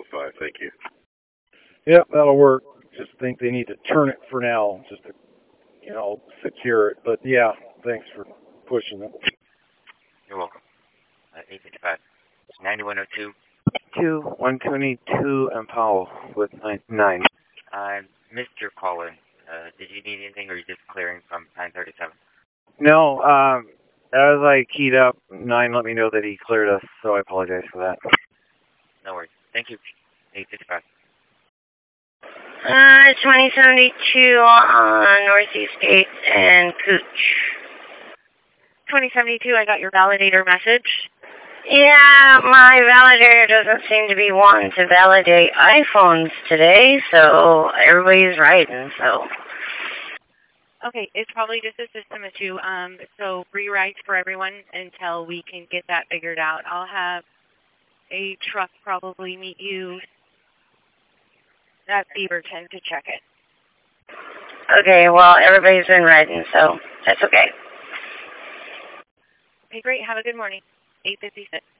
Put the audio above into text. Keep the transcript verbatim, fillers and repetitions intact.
oh five. Thank you. Yep, that'll work. Just think they need to turn it for now, just to, you know, secure it. But yeah, thanks for pushing it. You're welcome. Uh, eight fifty-five. ninety-one oh two. Two, one twenty-two, and Powell with nine. nine. I missed your caller. Uh, did you need anything, or are you just clearing from nine thirty-seven? No, um, as I keyed up, nine let me know that he cleared us, so I apologize for that. No worries. Thank you. eight fifty-five. Uh, twenty seventy-two on Northeast eighth and Cooch. twenty seventy-two, I got your validator message. Yeah, my validator doesn't seem to be wanting to validate iPhones today, so everybody's writing, so. Okay, it's probably just a system issue, um, so rewrite for everyone until we can get that figured out. I'll have a truck probably meet you at Beaverton to check it. Okay, well, everybody's been writing, so that's okay. Okay, great. Have a good morning. eight fifty-six.